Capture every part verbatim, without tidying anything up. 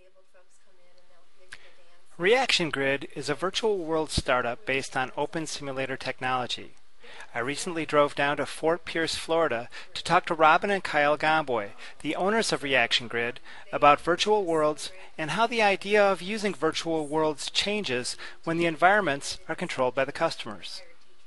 disabled folks come in and they'll hear the dance. Reaction Grid is a virtual world startup based on open simulator technology. I recently drove down to Fort Pierce, Florida to talk to Robin and Kyle Gomboy, the owners of Reaction Grid, about virtual worlds and how the idea of using virtual worlds changes when the environments are controlled by the customers.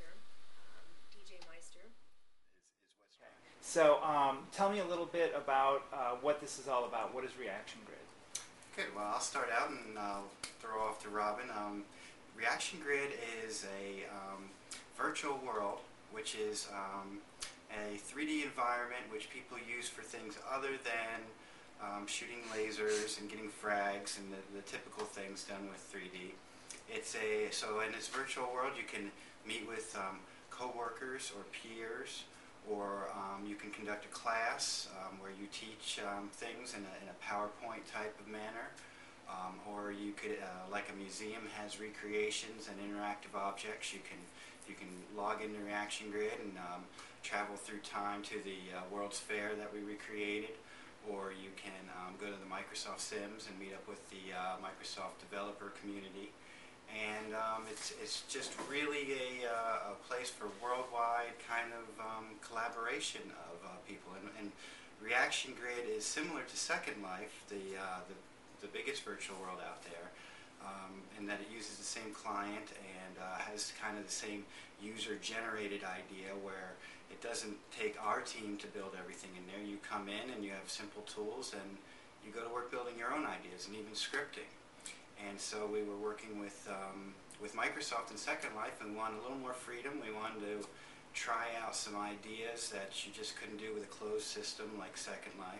So um, tell me a little bit about uh, what this is all about. What is Reaction Grid? Good. Well, I'll start out and I'll throw off to Robin. Um, Reaction Grid is a um, virtual world, which is um, a three D environment which people use for things other than um, shooting lasers and getting frags and the, the typical things done with three D. It's a so in this virtual world you can meet with um, co-workers or peers, or um, you can conduct a class um, where you teach um, things in a, in a PowerPoint type of manner, um, or you could, uh, like a museum has recreations and interactive objects, you can you can log into Reaction Grid and um, travel through time to the uh, World's Fair that we recreated, or you can um, go to the Microsoft Sims and meet up with the uh, Microsoft developer community. And um, it's, it's just really a, uh, a place for worldwide kind of um, collaboration of uh, people. And, and Reaction Grid is similar to Second Life, the, uh, the, the biggest virtual world out there, um, in that it uses the same client and uh, has kind of the same user-generated idea where it doesn't take our team to build everything in there. You come in and you have simple tools and you go to work building your own ideas and even scripting. And so we were working with um, with Microsoft and Second Life and wanted a little more freedom. We wanted to try out some ideas that you just couldn't do with a closed system like Second Life.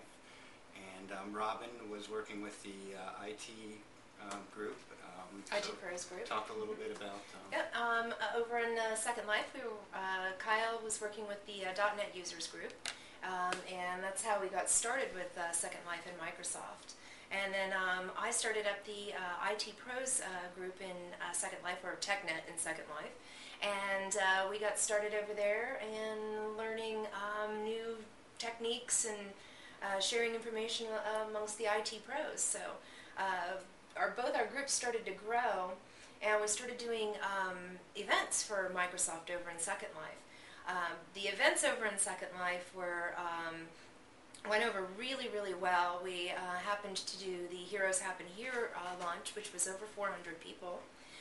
And um, Robin was working with the uh, I T um, group. Um, I T so Pros group. Talk a little bit about. Um, yeah, um, uh, over in uh, Second Life, we were, uh, Kyle was working with the uh, dot net users group, um, and that's how we got started with uh, Second Life and Microsoft. And then um, I started up the uh, I T Pros uh, group in uh, Second Life, or TechNet in Second Life. And uh, we got started over there and learning um, new techniques and uh, sharing information uh, amongst the I T pros. So uh, our, both our groups started to grow, and we started doing um, events for Microsoft over in Second Life. Um, the events over in Second Life were um, went over really, really well. We uh, happened to do the Heroes Happen Here uh, launch, which was over four hundred people.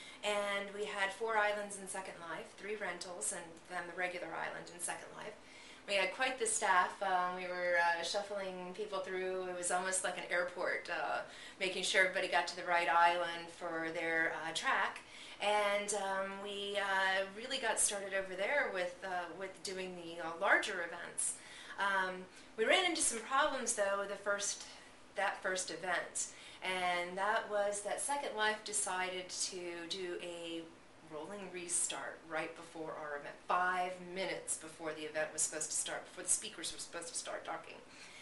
And we had four islands in Second Life, three rentals, and then the regular island in Second Life. We had quite the staff. Um, we were uh, shuffling people through. It was almost like an airport, uh, making sure everybody got to the right island for their uh, track. And um, we uh, really got started over there with, uh, with doing the uh, larger events. Um, we ran into some problems though with the first, that first event, and that was that Second Life decided to do a rolling restart right before our event, five minutes before the event was supposed to start, before the speakers were supposed to start talking.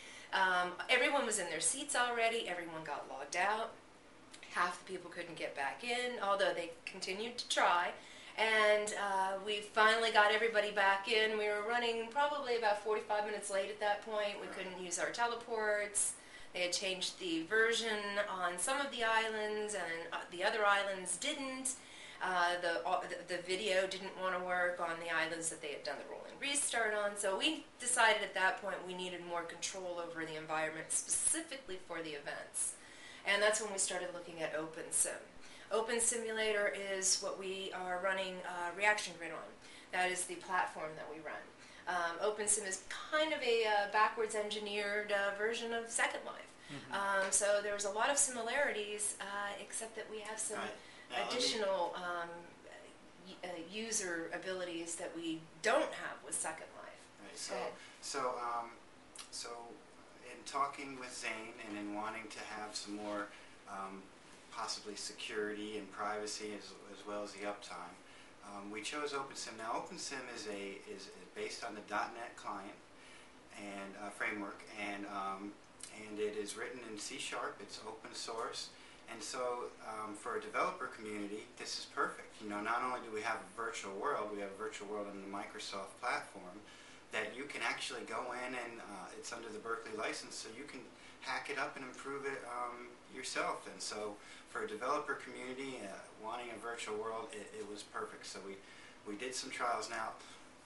Um, everyone was in their seats already, everyone got logged out, half the people couldn't get back in, although they continued to try. And uh, we finally got everybody back in. We were running probably about forty-five minutes late at that point. We couldn't use our teleports. They had changed the version on some of the islands, and uh, the other islands didn't. Uh, the, uh, the the video didn't want to work on the islands that they had done the rolling restart on. So we decided at that point we needed more control over the environment specifically for the events. And that's when we started looking at OpenSim. Open Simulator is what we are running uh, Reaction Grid on. That is the platform that we run. Um, OpenSim is kind of a uh, backwards engineered uh, version of Second Life. Mm-hmm. um, so there's a lot of similarities, uh, except that we have some right. Now, additional um, uh, user abilities that we don't have with Second Life. Right. So, so, um, so in talking with Zane and in wanting to have some more um, possibly security and privacy as, as well as the uptime, um, we chose OpenSim. Now OpenSim is a is, is based on the dot net client and uh, framework, and um, and it is written in C sharp. It's open source, and so um, for a developer community, this is perfect. You know, not only do we have a virtual world, we have a virtual world on the Microsoft platform that you can actually go in and uh, it's under the Berkeley license, so you can hack it up and improve it um, your, yourself. And so for a developer community uh, wanting a virtual world, it, it was perfect. So we, we did some trials. Now,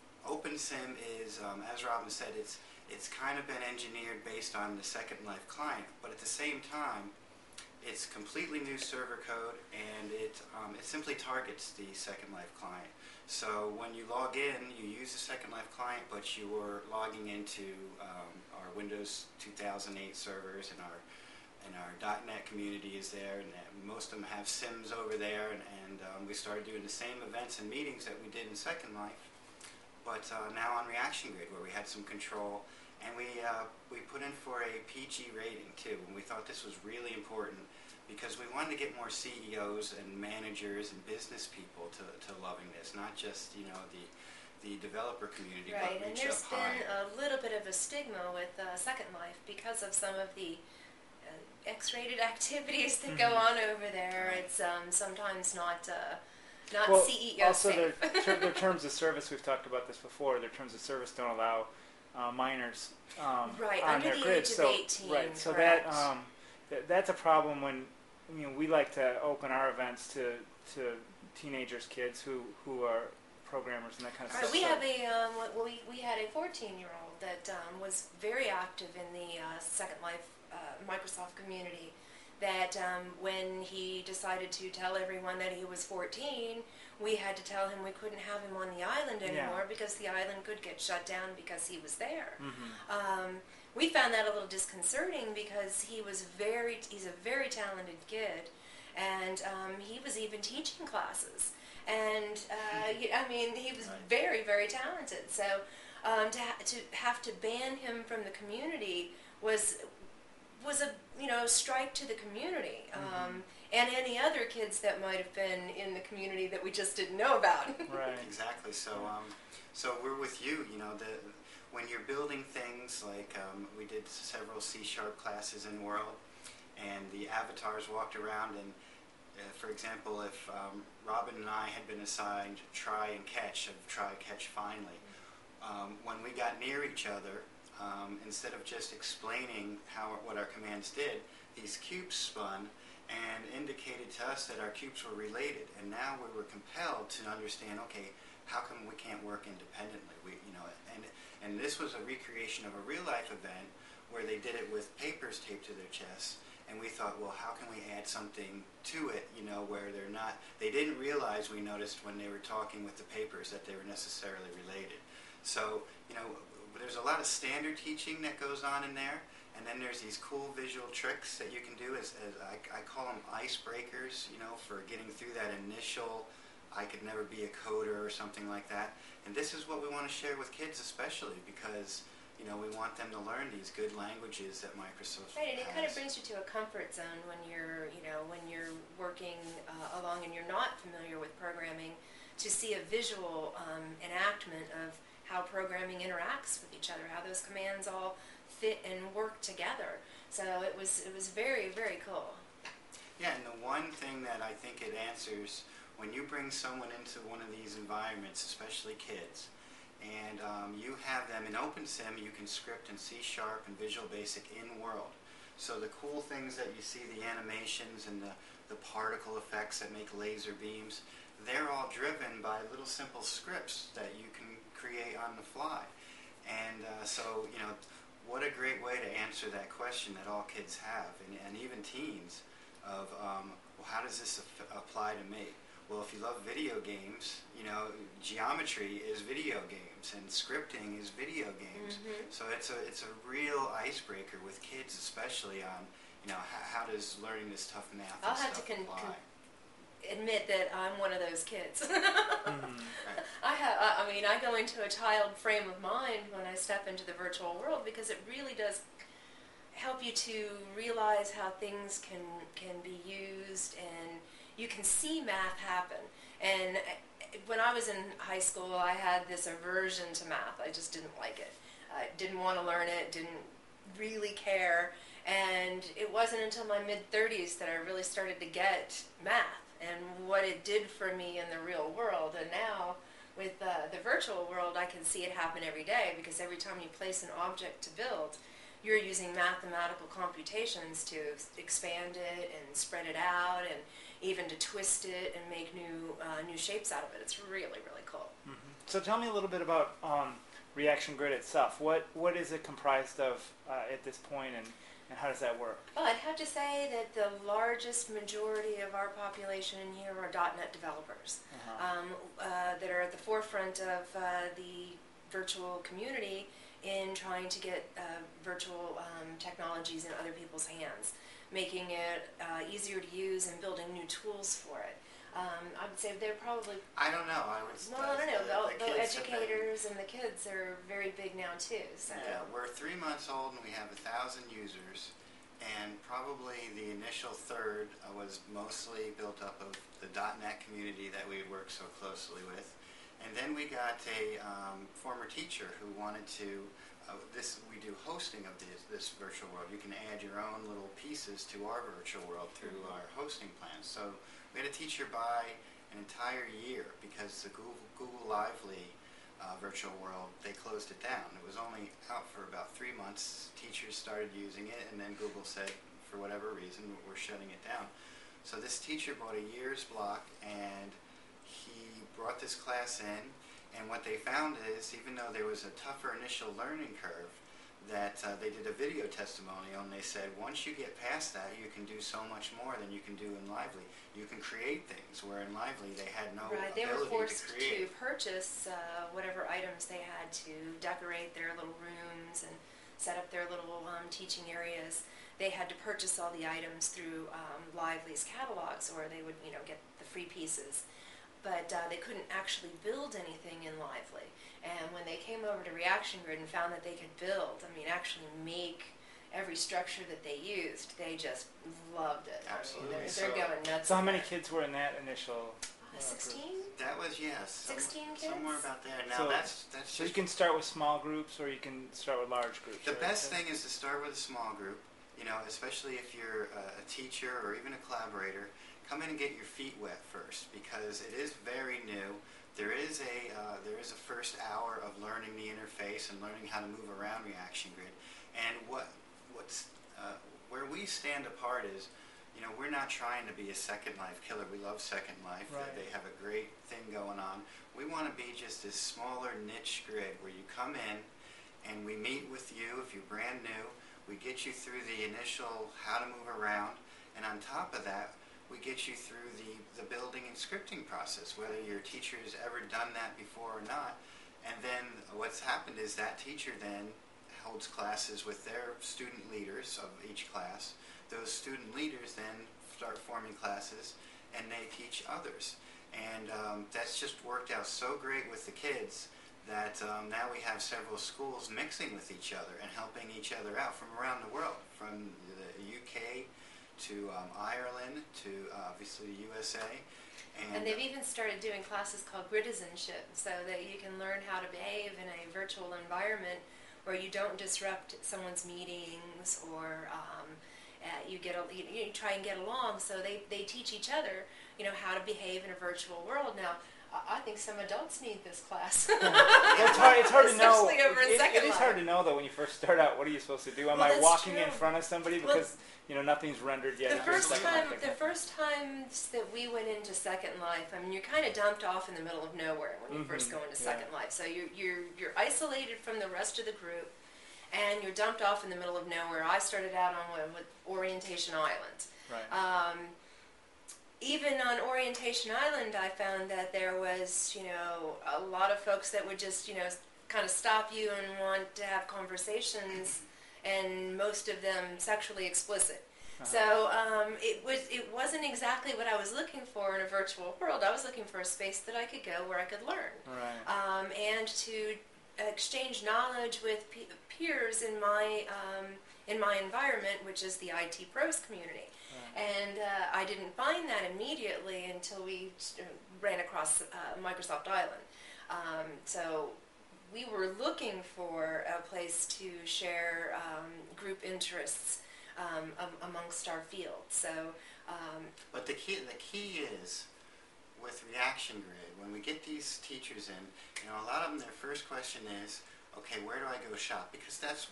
OpenSim is, um, as Robin said, it's, it's kind of been engineered based on the Second Life client, but at the same time, it's completely new server code, and it, um, it simply targets the Second Life client. So when you log in, you use the Second Life client, but you're logging into um, our Windows two thousand eight servers, and our and our .NET community is there, and most of them have Sims over there, and, and um, we started doing the same events and meetings that we did in Second Life, but uh, now on Reaction Grid, where we had some control, and we uh, we put in for a P G rating too, and we thought this was really important because we wanted to get more C E Os and managers and business people to, to loving this, not just, you know, the the developer community, right, but and reach there's up been higher. a little bit of a stigma with uh, Second Life because of some of the uh, X-rated activities that Mm-hmm. go on over there. It's um, sometimes not uh, not Well, C E O also safe. their, ter- their terms of service, we've talked about this before, their terms of service don't allow uh, minors um, Right, on under their the grid. age of so, eighteen, right, so correct. that um, th- that's a problem when, you know, we like to open our events to, to teenagers, kids who, who are programmers and that kind of Right, stuff. we So- have a um, well, we we had a fourteen-year-old that um, was very active in the uh, Second Life uh, Microsoft community. That um, when he decided to tell everyone that he was fourteen, we had to tell him we couldn't have him on the island anymore Yeah. because the island could get shut down because he was there. Mhm. Um, we found that a little disconcerting because he was very he's a very talented kid, and um, he was even teaching classes. And uh, y- I mean, he was Right. very, very talented. So um, to ha- to have to ban him from the community was was a you know strike to the community, um, and any other kids that might have been in the community that we just didn't know about. Right. Exactly. So, um, so we're with you. You know, the when you're building things like um, we did several C Sharp classes in World, and the avatars walked around. And uh, for example, if um, Robin and I had been assigned try and catch of try catch finally, um, when we got near each other, um, instead of just explaining how what our commands did, these cubes spun and indicated to us that our cubes were related. And now we were compelled to understand, okay, how come we can't work independently? We, you know, and and this was a recreation of a real life event where they did it with papers taped to their chests. And we thought, well, how can we add something to it, you know, where they're not, they didn't realize, we noticed when they were talking with the papers, that they were necessarily related. So, you know, there's a lot of standard teaching that goes on in there, and then there's these cool visual tricks that you can do, as, as I, I call them icebreakers, you know, for getting through that initial, I could never be a coder or something like that. And this is what we want to share with kids especially, because you know, we want them to learn these good languages that Microsoft Right, and it has. kind of brings you to a comfort zone when you're, you know, when you're working uh, along and you're not familiar with programming, to see a visual um, enactment of how programming interacts with each other, how those commands all fit and work together. So it was, it was very, very cool. Yeah, and the one thing that I think it answers, when you bring someone into one of these environments, especially kids, and um, you have them in OpenSim, you can script in C Sharp and Visual Basic in World. So the cool things that you see, the animations and the, the particle effects that make laser beams, they're all driven by little simple scripts that you can create on the fly. And uh, so, you know, what a great way to answer that question that all kids have, and, and even teens, of, um, well, how does this af- apply to me? Well, if you love video games, you know, geometry is video games, and scripting is video games. Mm-hmm. So it's a it's a real icebreaker with kids, especially on, you know, how, how does learning this tough math I'll and have to stuff con- apply. con- admit that I'm one of those kids. Mhm. Right. I have, I I mean, I go into a child frame of mind when I step into the virtual world, because it really does help you to realize how things can can be used, and you can see math happen. And uh, when I was in high school, I had this aversion to math. I just didn't like it. I didn't want to learn it, didn't really care. And it wasn't until my mid thirties that I really started to get math and what it did for me in the real world. And now, with uh, the virtual world, I can see it happen every day, because every time you place an object to build, you're using mathematical computations to expand it and spread it out and even to twist it and make new uh, new shapes out of it. It's really, really cool. Mm-hmm. So tell me a little bit about um, Reaction Grid itself. What what is it comprised of uh, at this point, and, and how does that work? Well, I'd have to say that the largest majority of our population in here are dot net developers Uh-huh. um, uh, that are at the forefront of uh, the virtual community in trying to get uh, virtual um, technologies in other people's hands, making it uh, easier to use and building new tools for it. Um, I would say they're probably, I don't know. I would. no, no, no, no, the- the, the the kids have been- educators and the kids are very big now too, so. Yeah, we're three months old and we have a thousand users, and probably the initial third uh, was mostly built up of the dot net community that we work so closely with. And then we got a um, former teacher who wanted to, uh, this we do hosting of this, this virtual world. You can add your own little pieces to our virtual world through our hosting plans. So we had a teacher buy an entire year because the Google, Google Lively uh, virtual world, they closed it down. It was only out for about three months. Teachers started using it, and then Google said, for whatever reason, we're shutting it down. So this teacher bought a year's block, and he brought this class in, and what they found is, even though there was a tougher initial learning curve, that uh, they did a video testimonial, and they said once you get past that, you can do so much more than you can do in Lively. You can create things, where in Lively they had no Right, they ability were forced to to, create. purchase uh, whatever items they had to decorate their little rooms and set up their little um, teaching areas. They had to purchase all the items through um, Lively's catalogs, or they would, you know, get the free pieces. But uh, they couldn't actually build anything in Lively. And when they came over to Reaction Grid and found that they could build, I mean, actually make every structure that they used, they just loved it. Absolutely. I mean, they're, So- they're going nuts. So how with many it. kids were in that initial? Uh, sixteen? That was, yes, some- sixteen kids? somewhere about there. Now So- that's that's So you just can start with small groups, or you can start with large groups. the right? best thing is to start with a small group. You know, especially if you're a, a teacher or even a collaborator, come in and get your feet wet first, because it is very new. There is a uh, there is a first hour of learning the interface and learning how to move around Reaction Grid. And what what's uh, where we stand apart is, you know, we're not trying to be a Second Life killer. We love Second Life. Right. They have a great thing going on. We want to be just this smaller niche grid where you come in and we meet with you if you're brand new. We get you through the initial how to move around, and on top of that, we get you through the, the building and scripting process, whether your teacher has ever done that before or not. And then what's happened is that teacher then holds classes with their student leaders of each class. Those student leaders then start forming classes, and they teach others. And um, that's just worked out so great with the kids that um, now we have several schools mixing with each other and helping each other out from around the world, from the U K to um, Ireland to uh, obviously the U S A. And, And they've even started doing classes called Gritizenship, so that you can learn how to behave in a virtual environment where you don't disrupt someone's meetings, or um, uh, you get a, you, you try and get along. So they, they teach each other, you know, how to behave in a virtual world. Now, I I think some adults need this class. Well, it's hard. It's hard to know. Especially over in It- Second it is Life. hard to know though when you first start out. What are you supposed to do? Am Well, I that's walking in true. front of somebody Well, because you know nothing's rendered yet? The in first Second time, Life? the first times that we went into Second Life, I mean, you're kind of dumped off in the middle of nowhere when you first Mhm, go into yeah. Second Life. So you're you're you're isolated from the rest of the group, and you're dumped off in the middle of nowhere. I started out on what, with Orientation Island. Right. Um, even on Orientation Island, I found that there was, you know, a lot of folks that would just, you know, kind of stop you and want to have conversations, and most of them sexually explicit. Uh-huh. So um, it was it wasn't exactly what I was looking for in a virtual world. I was looking for a space that I could go where I could learn, Right. um, and to exchange knowledge with pe- peers in my um, in my environment, which is the I T pros community. Right. And uh, I didn't find that immediately until we st- ran across uh, Microsoft Island. Um, so we were looking for a place to share um, group interests um, am- amongst our field. So um, But the key, the key is with Reaction Grid, when we get these teachers in, you know, a lot of them, their first question is, okay, where do I go shop? Because that's what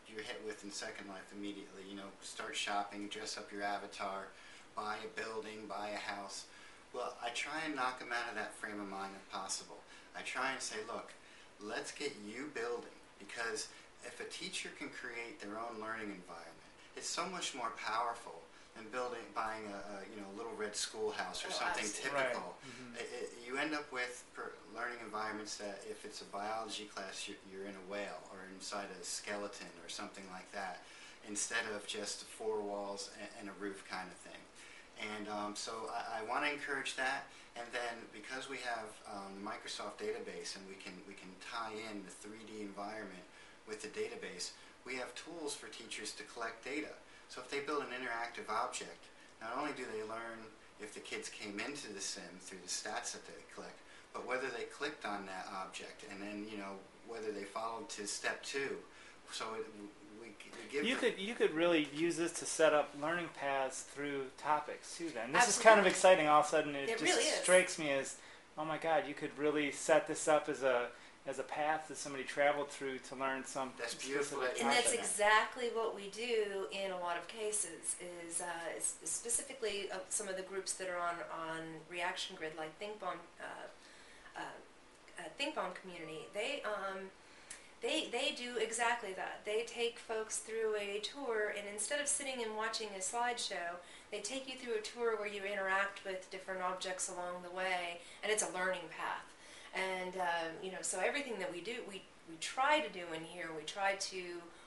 you're hit with in Second Life immediately. You know, start shopping, dress up your avatar, buy a building, buy a house. Well, I try and knock them out of that frame of mind if possible. I try and say, look, let's get you building, because if a teacher can create their own learning environment, it's so much more powerful than building, buying a, a you know little red schoolhouse or Oh, something absolutely. typical. Right. Mm-hmm. It, it, you end up with per learning environments that, if it's a biology class, you're, you're in a whale or inside a skeleton or something like that, instead of just four walls and, and a roof kind of thing. And um, so I, I want to encourage that. And then because we have um, the Microsoft database, and we can we can tie in the three D environment with the database, we have tools for teachers to collect data. So if they build an interactive object, not only do they learn if the kids came into the sim through the stats that they collect, but whether they clicked on that object, and then you know whether they followed to step two. So it, we, we give You them, could you could really use this to set up learning paths through topics too. Then this Absolutely. is kind of exciting. All of a sudden, it, It just really is. strikes me as, oh my God, you could really set this up as a as a path that somebody traveled through to learn some That's beautiful. specific And that's topic. exactly what we do in a lot of cases, is uh, is specifically uh, some of the groups that are on, on Reaction Grid, like ThinkBomb, uh, uh, uh, ThinkBomb community. They, um, they, they do exactly that. They take folks through a tour, and instead of sitting and watching a slideshow, they take you through a tour where you interact with different objects along the way, and it's a learning path. And, um, you know, so everything that we do, we, we try to do in here, we try to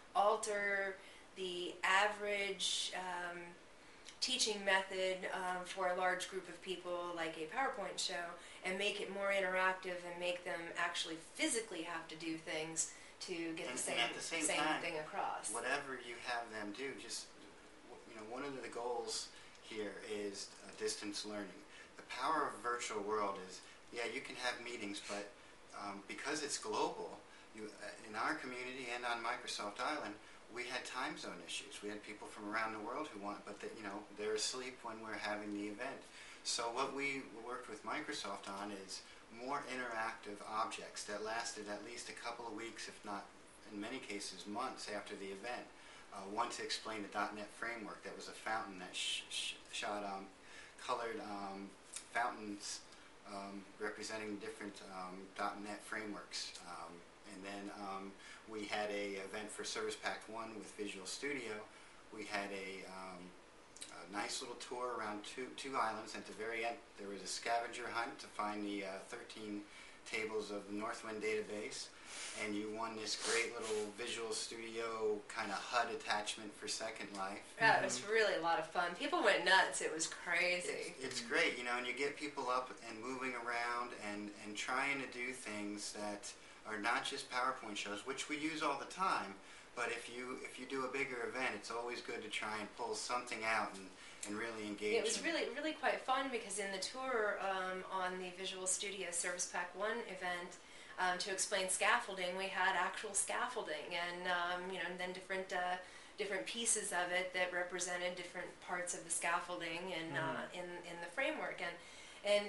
alter the average um, teaching method um, for a large group of people, like a PowerPoint show, and make it more interactive and make them actually physically have to do things to get And- the same, and at the same same time, thing across. whatever you have them do, just, you know, one of the goals here is uh, distance learning. The power of virtual world is, yeah, you can have meetings, but um, because it's global, you, uh, in our community and on Microsoft Island, we had time zone issues. We had people from around the world who want, but they, you know, they're asleep when we're having the event. So what we worked with Microsoft on is more interactive objects that lasted at least a couple of weeks, if not, in many cases, months after the event. Uh, one to explain the dot net framework. That was a fountain that sh sh shot um, colored um, fountains um, representing different um, dot net frameworks. Um, and then um, we had a event for Service Pack one with Visual Studio. We had a, um, a nice little tour around two, two islands. And at the very end, there was a scavenger hunt to find the uh, thirteen tables of the Northwind database. And you won this great little Visual Studio kind of H U D attachment for Second Life. Yeah, it was really a lot of fun. People went nuts. It was crazy. It's, it's great, you know, and you get people up and moving around and, and trying to do things that are not just PowerPoint shows, which we use all the time, but if you if you do a bigger event, it's always good to try and pull something out and, and really engage. It was in really, really quite fun, because in the tour um, on the Visual Studio Service Pack one event, Um, to explain scaffolding, we had actual scaffolding, and um, you know, and then different uh, different pieces of it that represented different parts of the scaffolding and Mm-hmm. uh, in in the framework. And and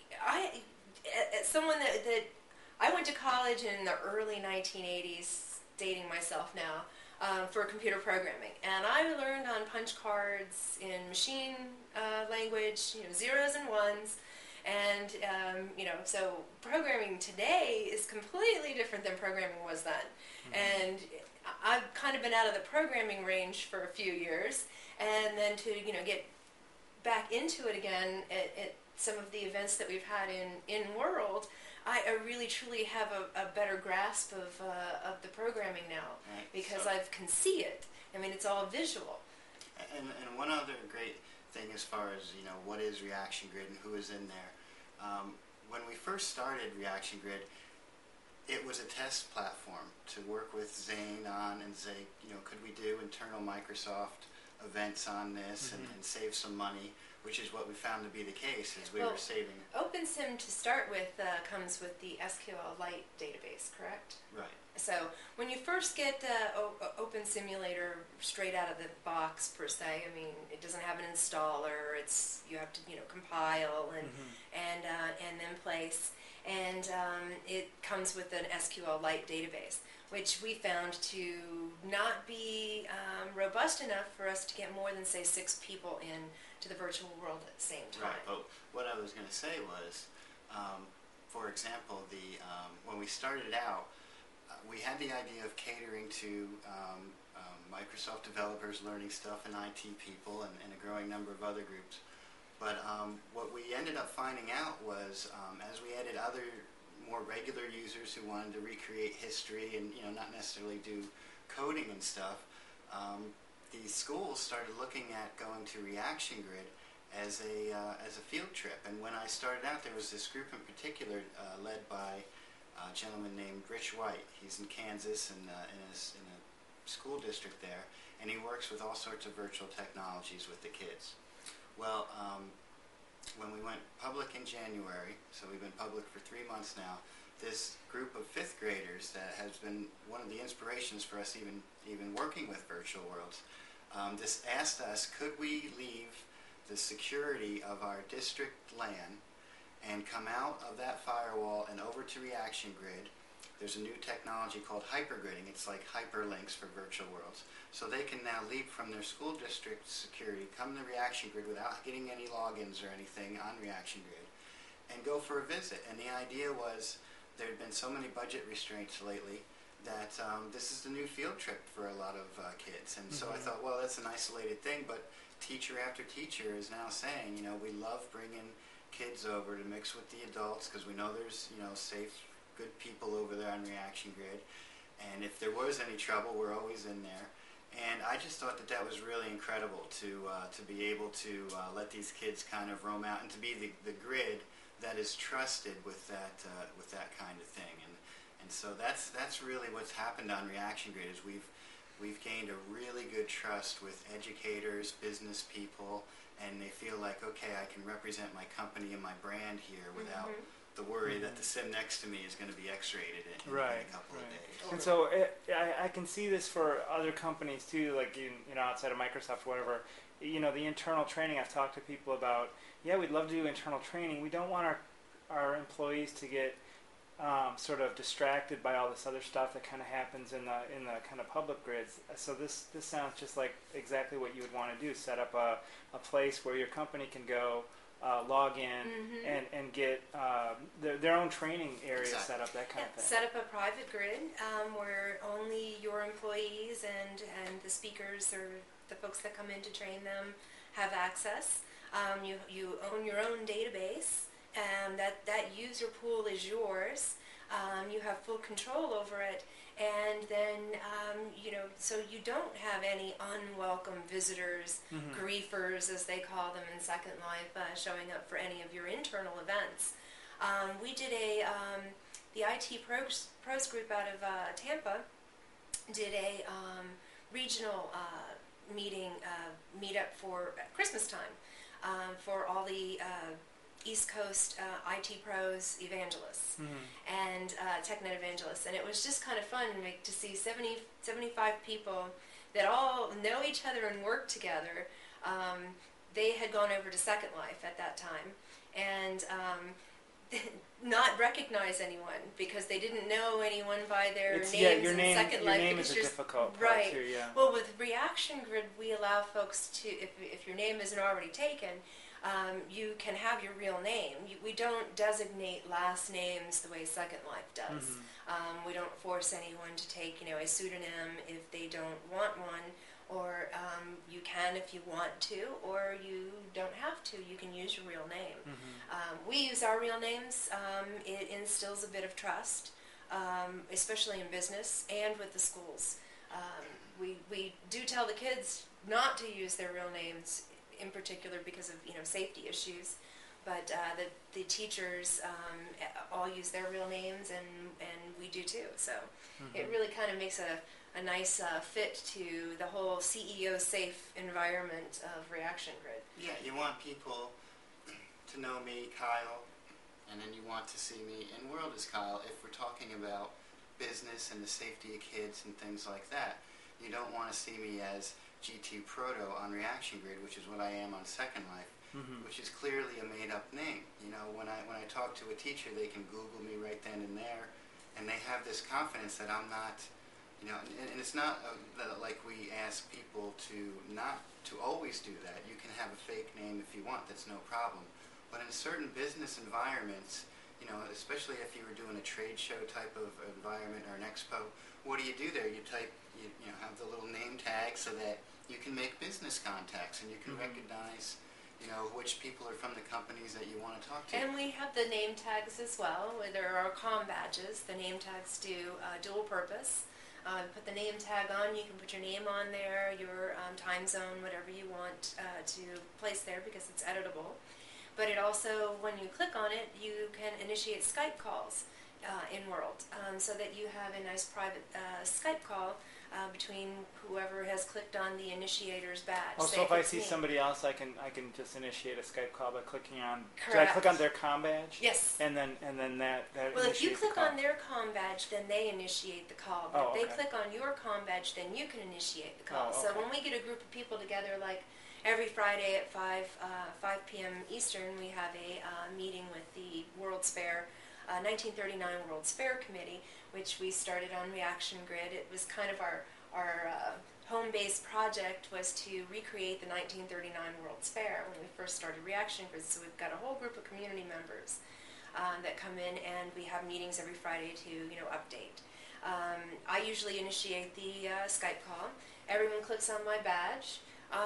I, as someone that that I went to college in the early nineteen eighties, dating myself now, um, for computer programming, and I learned on punch cards in machine uh, language, you know, zeros and ones. And, um, you know, so programming today is completely different than programming was then. Mm-hmm. And I've kind of been out of the programming range for a few years. And then to, you know, get back into it again at, at some of the events that we've had in, in World, I, I really truly have a, a better grasp of, uh, of the programming now. Right. Because So- I can see it. I mean, it's all visual. And, and one other great thing as far as, you know, what is Reaction Grid and who is in there. Um, when we first started Reaction Grid, it was a test platform to work with Zane on and say, you know, could we do internal Microsoft events on this Mm-hmm. and, and save some money, which is what we found to be the case, as we Well, were saving. OpenSim, to start with, uh, comes with the S Q L Lite database, correct? Right. So when you first get uh, o Open Simulator straight out of the box, per se, I mean, it doesn't have an installer. It's you have to you know compile and Mm-hmm. and uh, and then place, and um, it comes with an S Q L Lite database, which we found to not be um, robust enough for us to get more than, say, six people in to the virtual world at the same time. Right, but what I was going to say was, um, for example, the um, when we started out, uh, we had the idea of catering to um, um, Microsoft developers learning stuff and I T people and, and a growing number of other groups. But um, what we ended up finding out was, um, as we added other more regular users who wanted to recreate history and, you know, not necessarily do coding and stuff, um, the schools started looking at going to Reaction Grid as a uh, as a field trip. And when I started out, there was this group in particular uh, led by a gentleman named Rich White. He's in Kansas and uh, in, a, in a school district there, and he works with all sorts of virtual technologies with the kids. Well, um, when we went public in January, so we've been public for three months now, this group of fifth graders that has been one of the inspirations for us even even working with virtual worlds, um, just asked us, could we leave the security of our district LAN and come out of that firewall and over to Reaction Grid. There's a new technology called hypergridding. It's like hyperlinks for virtual worlds. So they can now leap from their school district security, come to Reaction Grid without getting any logins or anything on Reaction Grid, and go for a visit. And the idea was there had been so many budget restraints lately that um, this is the new field trip for a lot of uh, kids. And mm-hmm. so I thought, well, that's an isolated thing, but teacher after teacher is now saying, you know, we love bringing kids over to mix with the adults because we know there's, you know, safe, good people over there on Reaction Grid. And if there was any trouble, we're always in there. And I just thought that that was really incredible to uh, to be able to uh, let these kids kind of roam out and to be the, the grid that is trusted with that uh, with that kind of thing. And and so that's that's really what's happened on Reaction Grid is we've we've gained a really good trust with educators, business people, and they feel like, okay, I can represent my company and my brand here without mm-hmm. the worry mm-hmm. that the sim next to me is going to be X-rated in, right, in a couple right. of days. And so it, I, I can see this for other companies too, like you, you know, outside of Microsoft, whatever. You know, the internal training. I've talked to people about. Yeah, we'd love to do internal training. We don't want our our employees to get um, sort of distracted by all this other stuff that kind of happens in the in the kind of public grids. So this this sounds just like exactly what you would want to do. Set up a, a place where your company can go, uh, log in, mm-hmm. and and get uh, their their own training area exactly. set up. That kind yeah, of thing. Set up a private grid um, where only your employees and and the speakers or the folks that come in to train them have access. Um, you you own your own database. And that, that user pool is yours. Um, you have full control over it, and then um, you know, so you don't have any unwelcome visitors, mm-hmm. griefers as they call them in Second Life, uh, showing up for any of your internal events. Um, we did a um, the I T pros, pros group out of uh, Tampa did a um, regional uh, meeting uh, meetup for Christmas time um, for all the uh, East Coast uh, I T pros evangelists mm-hmm. and uh, TechNet evangelists, and it was just kind of fun to, make, to see seventy, seventy-five people that all know each other and work together. Um, they had gone over to Second Life at that time and um, not recognize anyone because they didn't know anyone by their it's, names yeah, your in name, Second your Life. name is a difficult part right. too, yeah. Well, with Reaction Grid, we allow folks to, if, if your name isn't already taken, Um, you can have your real name. You, we don't designate last names the way Second Life does. Mm-hmm. Um, we don't force anyone to take, you know, a pseudonym if they don't want one, or um, you can if you want to, or you don't have to. You can use your real name. Mm-hmm. Um, we use our real names. Um, it instills a bit of trust, um, especially in business and with the schools. Um, we we do tell the kids not to use their real names, in particular because of, you know, safety issues, but uh, the the teachers um, all use their real names, and and we do too. So mm-hmm. it really kind of makes a a nice uh, fit to the whole C E O safe environment of Reaction Grid. Yeah, you want people to know me, Kyle, and then you want to see me in World is Kyle. If we're talking about business and the safety of kids and things like that, you don't want to see me as G two Proto on Reaction Grid, which is what I am on Second Life, mm-hmm. which is clearly a made-up name. You know, when I when I talk to a teacher, they can Google me right then and there, and they have this confidence that I'm not, You know, and, and it's not uh, that, like we ask people to not to always do that. You can have a fake name if you want. That's no problem. But in certain business environments, you know, especially if you were doing a trade show type of environment or an expo, what do you do there? You type, you, you know, have the little name tag so that you can make business contacts and you can mm-hmm. recognize, you know, which people are from the companies that you want to talk to. And we have the name tags as well, where there are comm badges. The name tags do uh, dual purpose. Uh, put the name tag on, you can put your name on there, your um, time zone, whatever you want uh, to place there because it's editable. But it also, when you click on it, you can initiate Skype calls uh, in World um, so that you have a nice private uh, Skype call uh, between whoever has clicked on the initiator's badge. Oh, Say so if I it's see me. somebody else, I can I can just initiate a Skype call by clicking on. Correct. Do I click on their comm badge? Yes. And then and then that that. Well, if you initiates the click call. on their comm badge, then they initiate the call. But Oh, if they okay. click on your comm badge, then you can initiate the call. Oh, So okay. when we get a group of people together, like every Friday at five uh, five p m Eastern, we have a uh, meeting with the World's Fair, uh, nineteen thirty-nine World's Fair Committee, which we started on Reaction Grid. It was kind of our our uh, home-based project was to recreate the nineteen thirty-nine World's Fair when we first started Reaction Grid. So we've got a whole group of community members um, that come in, and we have meetings every Friday to you know update. Um, I usually initiate the uh, Skype call. Everyone clicks on my badge.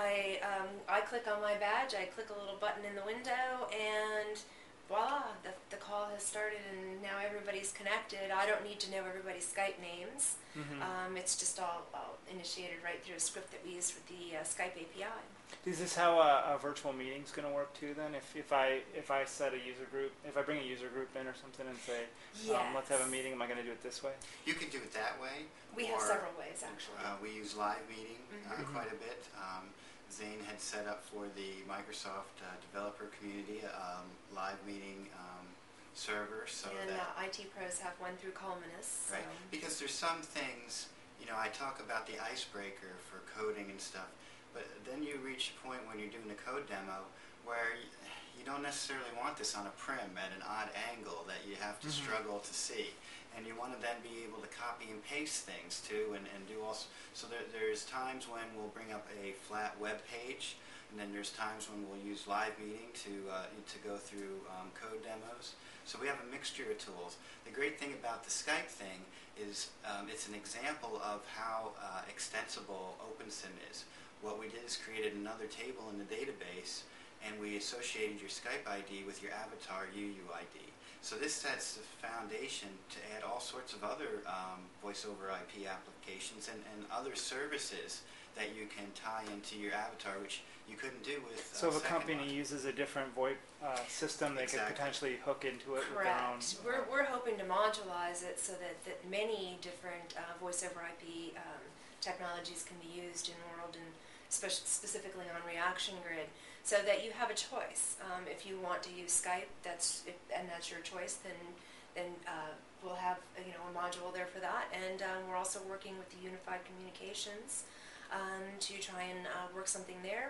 I um, I click on my badge. I click a little button in the window, and voila, the, the call has started, and now everybody's connected. I don't need to know everybody's Skype names. Mm-hmm. Um, it's just all, all initiated right through a script that we use with the uh, Skype A P I. Is this how a, a virtual meeting's going to work too? Then, if if I if I set a user group, if I bring a user group in or something and say, Yes. um, let's have a meeting, am I going to do it this way? You can do it that way. We have or, several ways, actually. Uh, we use live meeting uh, Mhm. quite a bit. Um, Zane had set up for the Microsoft uh, developer community um, live meeting um, server, so and that uh, I T pros have one through Columnus. right So. because there's some things, you know, I talk about the icebreaker for coding and stuff, but then you reach a point when you're doing a code demo where you, you don't necessarily want this on a prim at an odd angle that you have to Mhm. struggle to see. And you want to then be able to copy and paste things too, and, and do also. So there, there's times when we'll bring up a flat web page, and then there's times when we'll use live meeting to uh, to go through um, code demos. So we have a mixture of tools. The great thing about the Skype thing is um, it's an example of how uh, extensible OpenSim is. What we did is created another table in the database, and we associated your Skype I D with your avatar U U I D. So this sets the foundation to add all sorts of other um, voice over I P applications and, and other services that you can tie into your avatar, which you couldn't do with uh, So if a Second company Life. uses a different VoIP uh, system, they Exactly. could potentially hook into it with their own. Correct. We're, we're hoping to modulize it so that, that many different uh, voice over I P um, technologies can be used in World, and spe- specifically on Reaction Grid, so that you have a choice. Um, if you want to use Skype, that's if, and that's your choice, then then uh, we'll have uh, you know a module there for that. And um, we're also working with the Unified Communications um, to try and uh, work something there,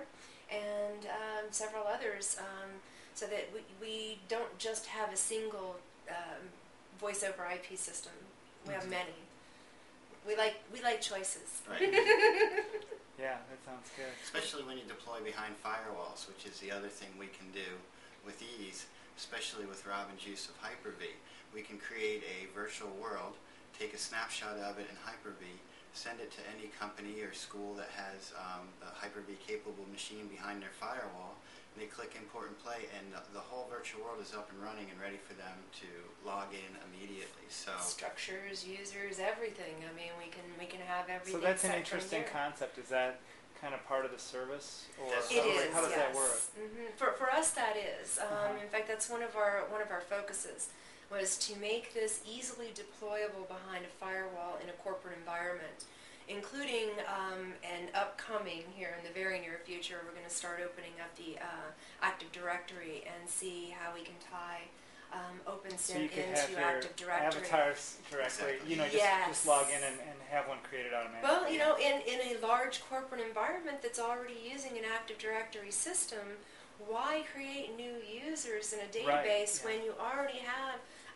and um, several others, um, so that we, we don't just have a single um, voice over I P system. We have Mhm. many. We like we like choices. Right. Yeah, that sounds good. Especially when you deploy behind firewalls, which is the other thing we can do with ease, especially with Robin's use of Hyper-V. We can create a virtual world, take a snapshot of it in Hyper-V, send it to any company or school that has um, a Hyper-V capable machine behind their firewall, and they click import and play, and the, the whole virtual world is up and running and ready for them to log in immediately. So Structures, users, everything. I mean, we can we can have everything. So that's an set from interesting here. concept. Is that kind of part of the service, or That's It how, is. how does yes. that work? hmm For for us, that is. Um, Uh-huh. In fact, that's one of our one of our focuses was to make this easily deployable behind a firewall in a corporate environment, including um, an upcoming here in the very near future. We're going to start opening up the uh, Active Directory and see how we can tie um, OpenSim So you could have into your Active Directory. avatars directly, Exactly. you know, just, Yes. just log in and, and have one created automatically. Well, you know, in, in a large corporate environment that's already using an Active Directory system, why create new users in a Right, database yeah. when you already have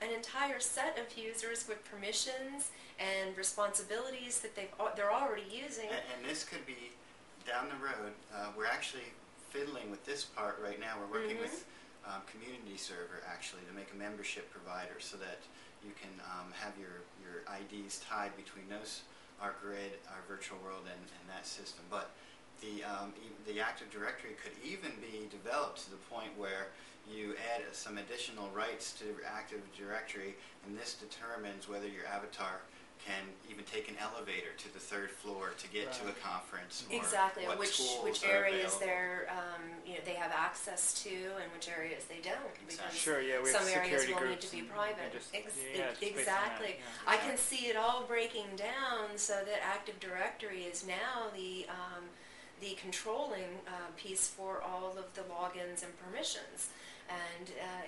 an entire set of users with permissions and responsibilities that they've al- they're already using. And, and this could be down the road. Uh, we're actually fiddling with this part right now. We're working Mhm. with um, Community Server actually to make a membership provider so that you can um, have your, your I Ds tied between those, our grid, our virtual world, and, and that system. But the, um, e- the Active Directory could even be developed to the point where you add some additional rights to the Active Directory, and this determines whether your avatar can even take an elevator to the third floor to get to a Right. conference, or Exactly, what which tools which are areas available. they're um, you know they have access to and which areas they don't, because Exactly. Sure, yeah, we have some areas security will need groups to be and- private. and just- Ex- yeah, ex- just based on that, exactly. yeah. I can see it all breaking down so that Active Directory is now the um, the controlling uh, piece for all of the logins and permissions, and uh,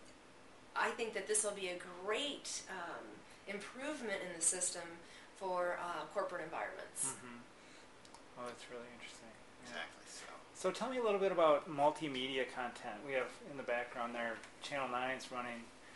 I think that this will be a great um, improvement in the system for uh, corporate environments. Mhm. Oh, that's really interesting. Yeah. Exactly. So. So tell me a little bit about multimedia content. We have in the background there, Channel nine's running.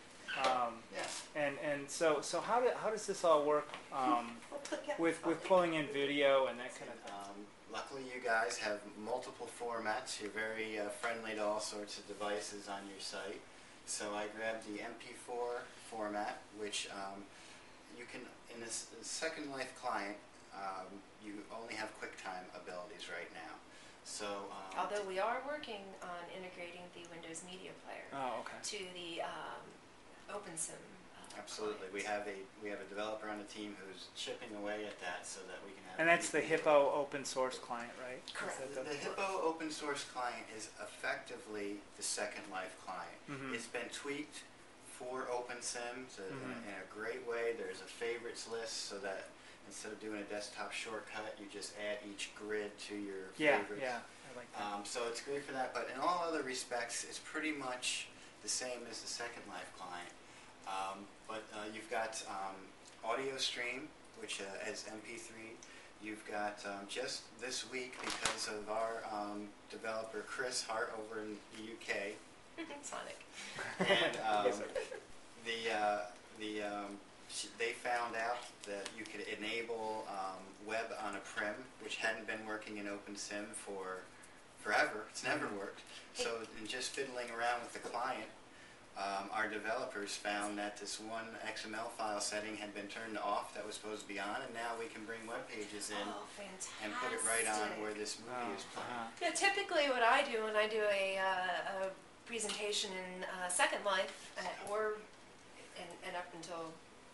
Um, Yes. and, and so, so how, do, how does this all work um, We'll put- yeah. with, with pulling in video and that kind of thing? Um, luckily, you guys have multiple formats. You're very uh, friendly to all sorts of devices on your site. So I grabbed the M P four format, which um, you can, in this Second Life client, um, you only have QuickTime abilities right now. So, um, Although we are working on integrating the Windows Media Player Oh, okay. to the um, OpenSim. Uh, absolutely, we client. have a we have a developer on the team who's chipping away at that so that we can have. And that's the video. Hippo open source client, right? Is Correct. that The, the Hippo open source client is effectively the Second Life client. Mhm. It's been tweaked for OpenSim to, in, Mhm. a, in a great way. There's a favorites list so that instead of doing a desktop shortcut, you just add each grid to your Yeah, favorites. yeah, I like that. Um, so it's great for that, but in all other respects, it's pretty much the same as the Second Life client. Um, but uh, you've got um, audio stream, which uh, is M P three. You've got um, just this week, because of our um, developer Chris Hart over in the U K, Sonic. and um, Yes, sir. the uh, the um, sh- they found out that you could enable um, web on a prim, which hadn't been working in OpenSim for forever. It's never worked. So in just fiddling around with the client, um, our developers found that this one X M L file setting had been turned off that was supposed to be on, and now we can bring web pages in Oh, fantastic. and put it right on where this movie Oh, is playing. uh-huh. Yeah, typically what I do when I do a, uh, a presentation in uh, Second Life, uh, or and, and up until,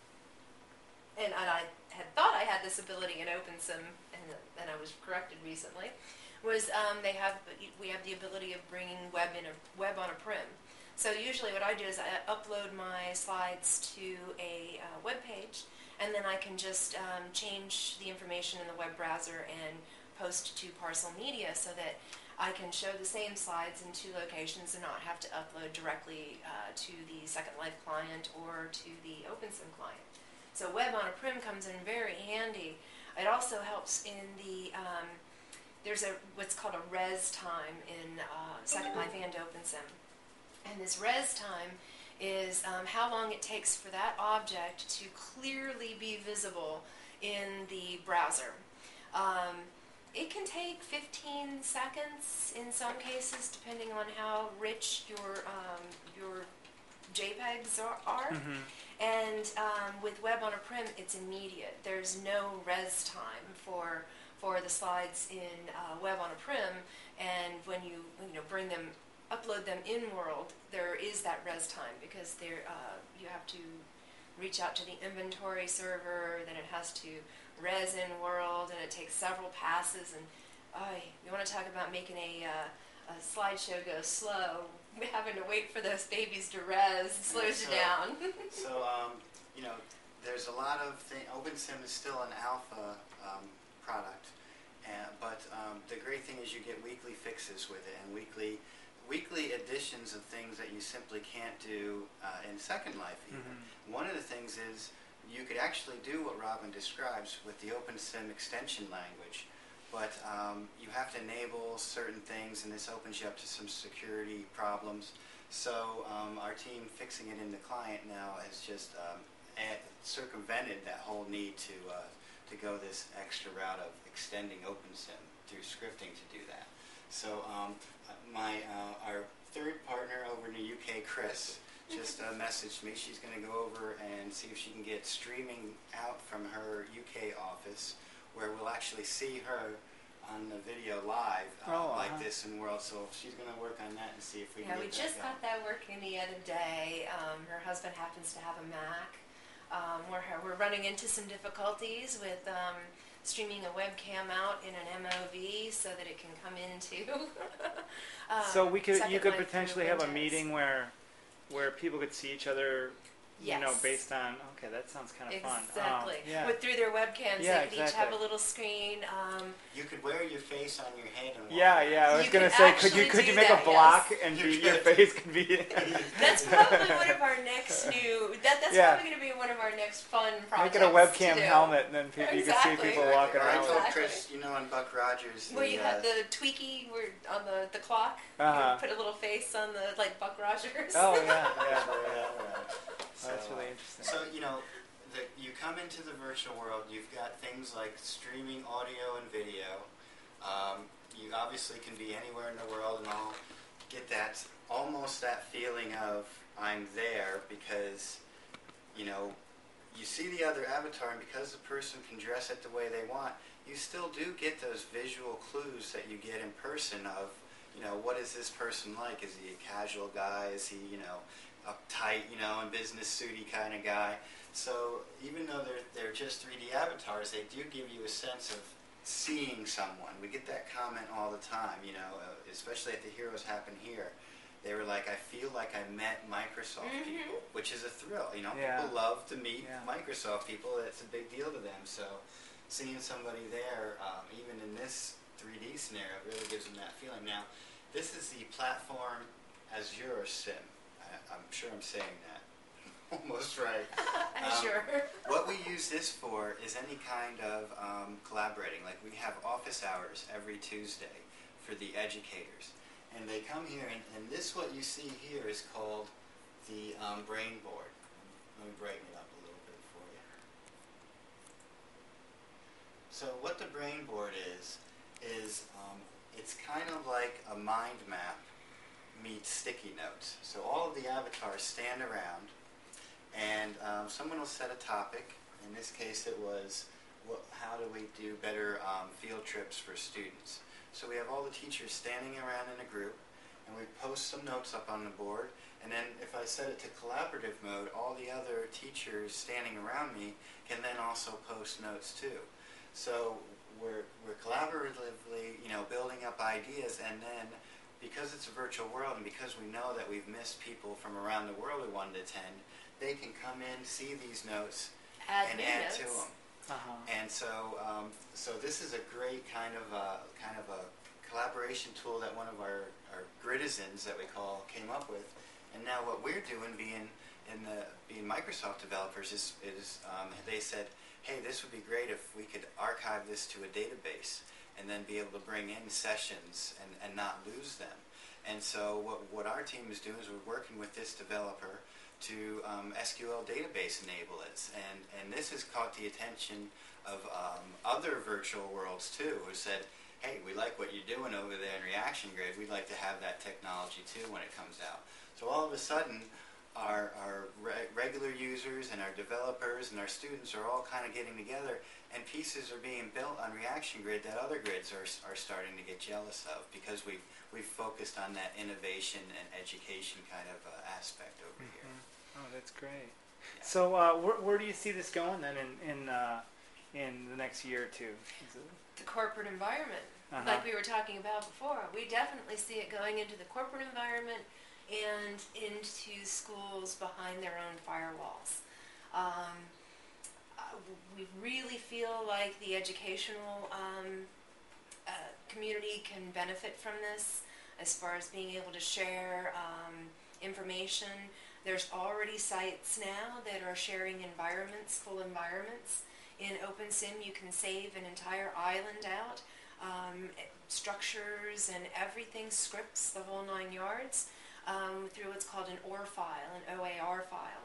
and, and I had thought I had this ability in OpenSim, and, and I was corrected recently, was um, they have we have the ability of bringing web in a web on a prim. So usually what I do is I upload my slides to a uh, web page, and then I can just um, change the information in the web browser and post to Parcel Media so that I can show the same slides in two locations and not have to upload directly uh, to the Second Life client or to the OpenSim client. So web on a prim comes in very handy. It also helps in the, um, there's a what's called a res time in uh, Second Life and OpenSim. And this res time is um, how long it takes for that object to clearly be visible in the browser. Um, it can take fifteen seconds in some cases, depending on how rich your um, your JPEGs are. are. Mhm. And um, with web on a prim, it's immediate. There's no res time for for the slides in uh, web on a prim, and when you you know bring them, upload them in world, there is that res time because there uh, you have to reach out to the inventory server, then it has to res in world, and it takes several passes. And uh, you want to talk about making a, uh, a slideshow go slow? Having to wait for those babies to res slows so- you down. So, um, you know, there's a lot of things. OpenSim is still an alpha um, product, and, but um, the great thing is you get weekly fixes with it and weekly weekly editions of things that you simply can't do uh, in Second Life even. Mhm. One of the things is you could actually do what Robin describes with the OpenSim extension language, but um, you have to enable certain things, and this opens you up to some security problems. So um, our team fixing it in the client now has just um, add, circumvented that whole need to uh, to go this extra route of extending OpenSim through scripting to do that. So um, my uh, our third partner over in the U K, Chris, just uh, messaged me. She's going to go over and see if she can get streaming out from her U K office, where we'll actually see her on the video live uh, oh, like uh-huh. this in World. So she's going to work on that and see if we Yeah, can we get just that got that working the other day. Um, her husband happens to have a Mac. Um, we're, we're running into some difficulties with um, streaming a webcam out in an M O V so that it can come into. um, So we could, Second you could Life through potentially have a Windows. meeting where, where people could see each other, you know, Yes. based on. Okay, that sounds kind of fun. Exactly. Um, yeah. With through their webcams, Yeah, they could each have exactly. a little screen. Um, You could wear your face on your head and walk Yeah, around. yeah. I was You gonna could say, could you actually could you do make that, a block yes. and You be, your could. face could be? that's probably one of our next new. That, that's Yeah. probably going to be one of our next fun Make projects. it a webcam to do. helmet, and then people, you can see Exactly. people walking I around. told with Exactly. Chris, you know, on Buck Rogers, Where the, you uh, had the tweaky where on the, the clock, Uh-huh. you put a little face on the like Buck Rogers. Oh yeah, yeah. yeah, yeah. Oh, that's So, really uh, interesting. So, you know, the, you come into the virtual world, you've got things like streaming audio and video. Um, you obviously can be anywhere in the world and all get that, almost that feeling of I'm there because, you know, you see the other avatar, and because the person can dress it the way they want, you still do get those visual clues that you get in person of, you know, what is this person like? Is he a casual guy? Is he, you know, uptight, you know, and business suity kind of guy? So even though they're they're just three D avatars, they do give you a sense of seeing someone. We get that comment all the time, you know, uh, especially at the Heroes Happen Here. They were like, I feel like I met Microsoft Mhm. people, which is a thrill. You know, Yeah. people love to meet Yeah. Microsoft people. It's a big deal to them. So seeing somebody there, um, even in this three D scenario, really gives them that feeling. Now, this is the platform Azure Sim. I, I'm sure I'm saying that almost right. I'm Um, sure. What we use this for is any kind of um, collaborating. Like we have office hours every Tuesday for the educators. And they come here, and, and this what you see here is called the um, brain board. Let me brighten it up a little bit for you. So what the brain board is, is um, it's kind of like a mind map meets sticky notes. So all of the avatars stand around, and um, someone will set a topic. In this case, it was, what, how do we do better um, field trips for students? So we have all the teachers standing around in a group, and we post some notes up on the board. And then if I set it to collaborative mode, all the other teachers standing around me can then also post notes too. So we're, we're collaboratively, you know, building up ideas, and then because it's a virtual world and because we know that we've missed people from around the world who wanted to attend, they can come in, see these notes, Add and new add notes. to them. Uh-huh. And so, um, so this is a great kind of a, kind of a collaboration tool that one of our, our Gridizens that we call came up with. And now what we're doing, being in the being Microsoft developers, is is um, they said, hey, this would be great if we could archive this to a database and then be able to bring in sessions and, and not lose them. And so what what our team is doing is we're working with this developer to um, S Q L database enable it. And, and this has caught the attention of um, other virtual worlds too, who said, hey, we like what you're doing over there in Reaction Grid. We'd like to have that technology too when it comes out. So all of a sudden, our, our re regular users and our developers and our students are all kind of getting together, and pieces are being built on Reaction Grid that other grids are, are starting to get jealous of, because we've, we've focused on that innovation and education kind of uh, aspect over Mm-hmm. here. Oh, that's great. Yeah. So uh, where, where do you see this going then in in, uh, in the next year or two? Is it, The corporate environment, uh-huh. like we were talking about before. We definitely see it going into the corporate environment and into schools behind their own firewalls. Um, uh, we really feel like the educational um, uh, community can benefit from this as far as being able to share um, information. There's already sites now that are sharing environments, full environments. In OpenSim, you can save an entire island out, um, structures and everything, scripts, the whole nine yards. um, through what's called an O R file, an O A R file.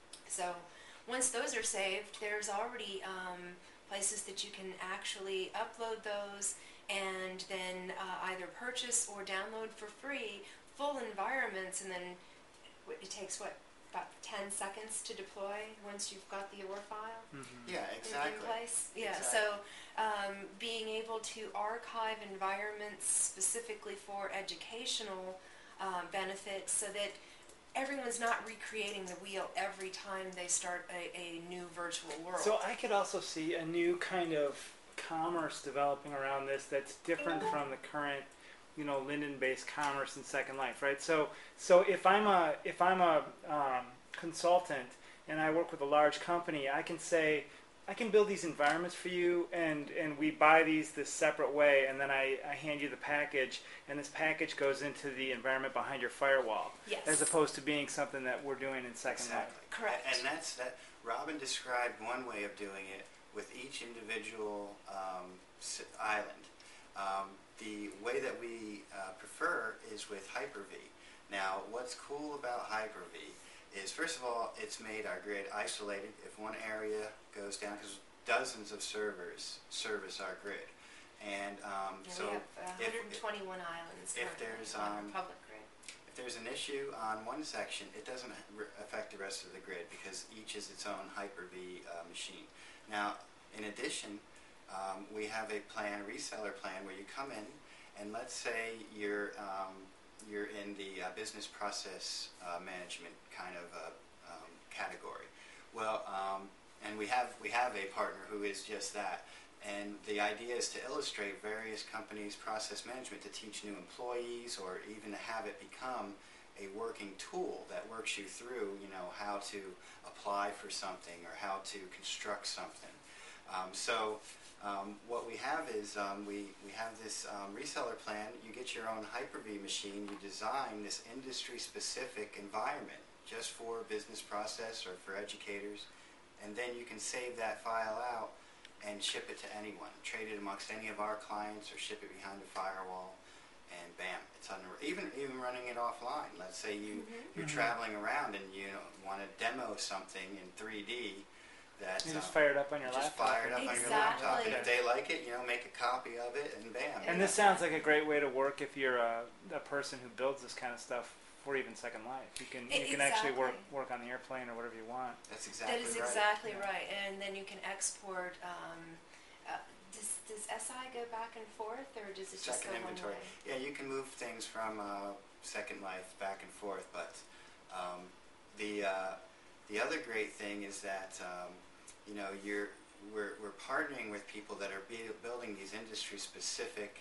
So once those are saved, there's already um, places that you can actually upload those and then uh, either purchase or download for free full environments, and then it takes, what, about ten seconds to deploy once you've got the O R file Mm-hmm. Yeah, in- exactly. in place. Yeah, Exactly. so um, being able to archive environments specifically for educational um, benefits, so that everyone's not recreating the wheel every time they start a, a new virtual world. So I could also see a new kind of commerce developing around this that's different from the current, you know, Linden-based commerce in Second Life, right? So, so if I'm a if I'm a um, consultant and I work with a large company, I can say, I can build these environments for you, and, and we buy these this separate way, and then I, I hand you the package, and this package goes into the environment behind your firewall, Yes. as opposed to being something that we're doing in Second Exactly. Life. Correct. And that's that. Robin described one way of doing it with each individual um, s- island. Um, the way that we uh, prefer is with Hyper-V. Now, what's cool about Hyper-V is, first of all, it's made our grid isolated. If one area goes down, because dozens of servers service our grid, and um, Yeah, so we have uh, if- one hundred twenty-one islands if currently there's, on our um, public grid. if there's an issue on one section, it doesn't re- affect the rest of the grid because each is its own Hyper-V uh, machine. Now, in addition, um, we have a plan, a reseller plan, where you come in and let's say you're um, you're in the uh, business process uh, management kind of uh, um, category. Well, um, and we have we have a partner who is just that. And the idea is to illustrate various companies' process management to teach new employees, or even to have it become a working tool that works you through, you know, how to apply for something or how to construct something. Um, so um, what we have is um, we, we have this um, reseller plan. You get your own Hyper-V machine. You design this industry-specific environment just for business process or for educators. And then you can save that file out and ship it to anyone, trade it amongst any of our clients, or ship it behind a firewall, and bam, it's under. Even even running it offline. Let's say you Mhm. you're Mhm. traveling around and you know, want to demo something in three D. That's You just um, fire it up on your just laptop. fire it up on your laptop, and Exactly. if they like it, you know, make a copy of it, and bam. And this sounds like a great way to work if you're a, a person who builds this kind of stuff for even Second Life. You can E- you can actually work exactly. work on the airplane or whatever you want. That's exactly That is right. exactly Yeah. right. And then you can export. Um, uh, does does S I go back and forth, or does it just Second go inventory. one way? Yeah, you can move things from uh, Second Life back and forth, but um, the uh, the other great thing is that um, you know you're we're we're partnering with people that are be- building these industry-specific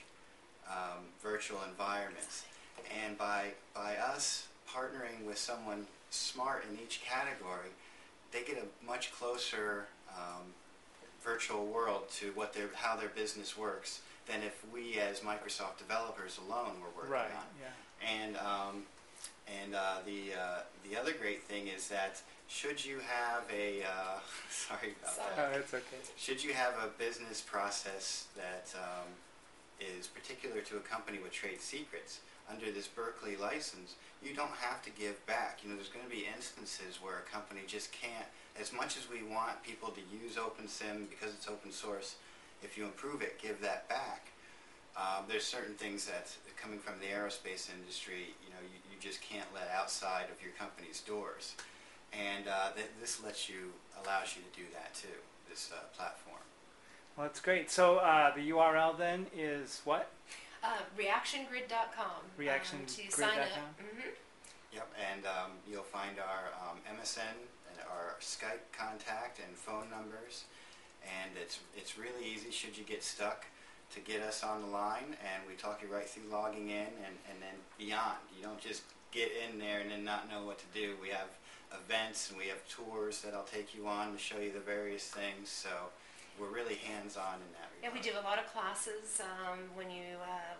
um, virtual environments, and by by us partnering with someone smart in each category, they get a much closer um, virtual world to what their how their business works than if we as Microsoft developers alone were working Right. on. Yeah. And um, and uh, the uh, the other great thing is that should you have a uh, sorry about Sorry. that. Oh, it's okay. Should you have a business process that um, is particular to a company with trade secrets under this Berkeley license, you don't have to give back. You know, there's going to be instances where a company just can't, as much as we want people to use OpenSim because it's open source, if you improve it, give that back. Um, there's certain things that, coming from the aerospace industry, you know, you, you just can't let outside of your company's doors. And uh, th- this lets you, allows you to do that too, this uh, platform. Well, that's great. So uh, the U R L then is what? Uh, reaction grid dot com. reaction um, to grid sign dot up. com? Mm-hmm. Yep, and um, you'll find our um, M S N and our Skype contact and phone numbers, and it's it's really easy should you get stuck to get us on the line, and we talk you right through logging in and, and then beyond. You don't just get in there and then not know what to do. We have events and we have tours that I'll take you on to show you the various things, so we're really hands-on in that Yeah, regard. we do a lot of classes um, when you, uh,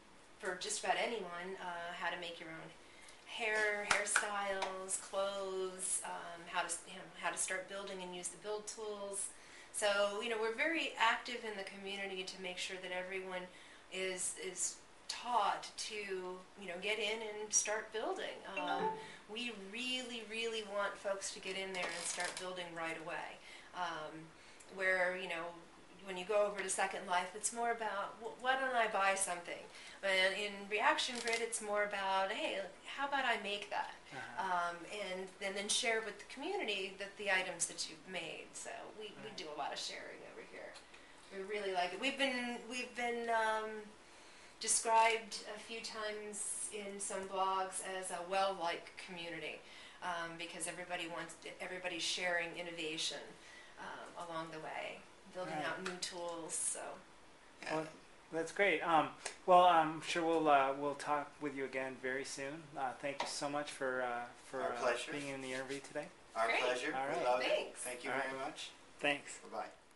for just about anyone, uh, how to make your own hair, hairstyles, clothes, um, how to you know how to start building and use the build tools. So you know we're very active in the community to make sure that everyone is is taught to, you know, get in and start building. Um, we really, really want folks to get in there and start building right away. Um, where, you know, when you go over to Second Life, it's more about, wh- why don't I buy something? And in Reaction Grid, it's more about, hey, how about I make that? Uh-huh. Um, and, and then share with the community that the items that you've made. So we, we do a lot of sharing over here. We really like it. We've been, we've been um, described a few times in some blogs as a well-like community um, because everybody wants, to, everybody's sharing innovation um, along the way, building Right. out new tools. So. Yeah. Well, that's great. Um, well, I'm sure we'll uh, we'll talk with you again very soon. Uh, thank you so much for uh, for Our uh, pleasure. being in the interview today. Our Great. pleasure. All We right. love it. Thanks. Thank you All very right. much. Thanks. Bye-bye.